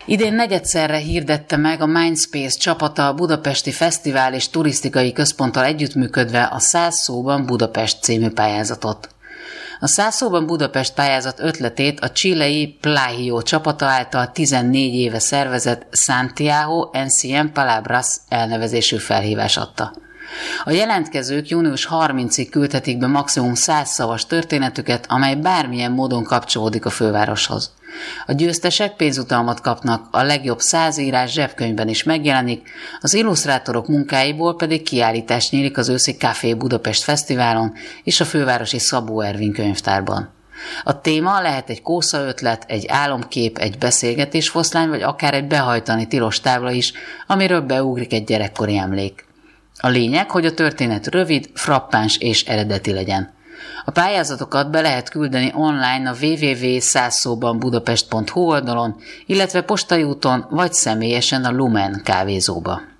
Idén negyedszerre hirdette meg a Mindspace csapata a Budapesti Fesztivál és Turisztikai Központtal együttműködve a 100 szóban Budapest című pályázatot. A 100 szóban Budapest pályázat ötletét a chilei Plagio csapata által 14 éve szervezett Santiago en 100 Palabras elnevezésű felhívás adta. A jelentkezők június 30-ig küldhetik be maximum 100 szavas történetüket, amely bármilyen módon kapcsolódik a fővároshoz. A győztesek pénzutalmat kapnak, a legjobb 100 írás zsebkönyvben is megjelenik, az illusztrátorok munkáiból pedig kiállítás nyílik az őszi Café Budapest Fesztiválon és a fővárosi Szabó Ervin könyvtárban. A téma lehet egy kószaötlet, egy álomkép, egy beszélgetésfoszlány, vagy akár egy behajtani tilos tábla is, amiről beugrik egy gyerekkori emlék. A lényeg, hogy a történet rövid, frappáns és eredeti legyen. A pályázatokat be lehet küldeni online a www.100szóbanbudapest.hu oldalon, illetve postai úton vagy személyesen a Lumen kávézóba.